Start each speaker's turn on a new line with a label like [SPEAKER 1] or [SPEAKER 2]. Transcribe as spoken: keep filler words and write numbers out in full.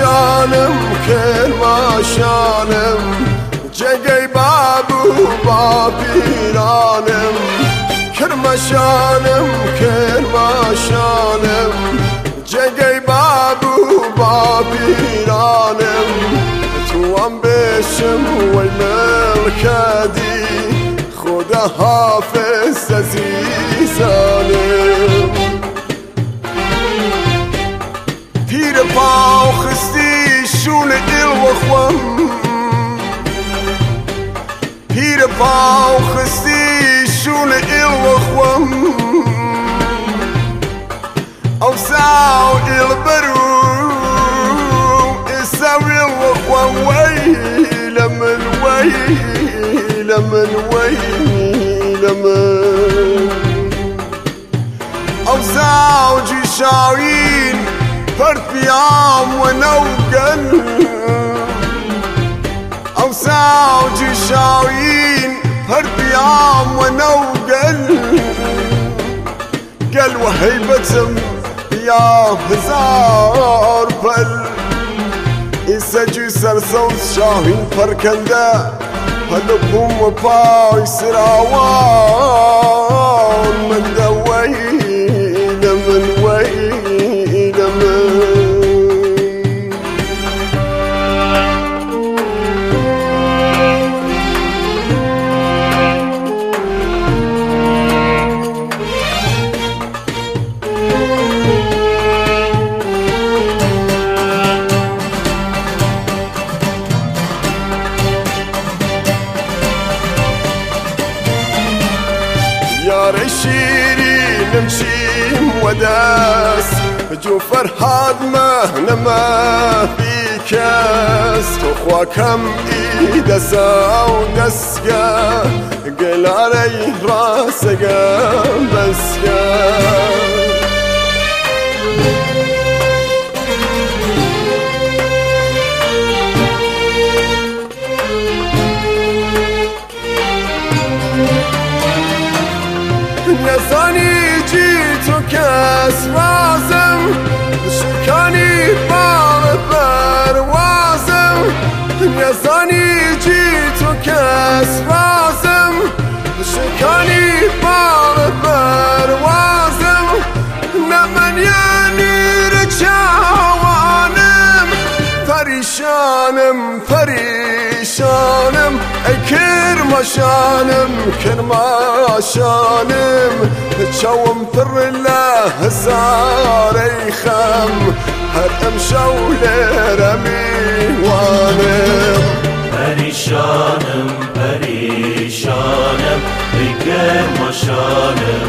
[SPEAKER 1] کرماشانم کرماشانم جگه بابو با پیرانم کرماشانم کرماشانم جگه بابو با پیرانم تو هم بشم وی ملکدی خدا حافظ عزیزانم پیر پاو خستی شون دل و خوام پیر پاو خستی شون دل و خوام او ساو دل برو اساوی و خوام ویل من ویل من ویل من او ساو جی شاوین فرد بيام ونوقن او ساوجي شاوين فرد بيام ونوقن قال وهيبتم يا هزار بل يسجي سرسوس شاهين فركندا هلكم وباي سراوان من دوين من وين يا رشيري نمشي وداس جو فرهاد ما نما في كاس تخوا كم ايدا ساو دسكا قل علي راسكا بسكا نزانی جیتو کس رازم شکانی بال پروازم نزانی جیتو کس رازم شکانی بال پروازم نمن یعنی رچوانم پریشانم پریشانم ای کرماشانم کرماشانم چاوم پر الله هزاری خم هر ام شوله رمیوانم
[SPEAKER 2] پریشانم پریشانم ای کرماشانم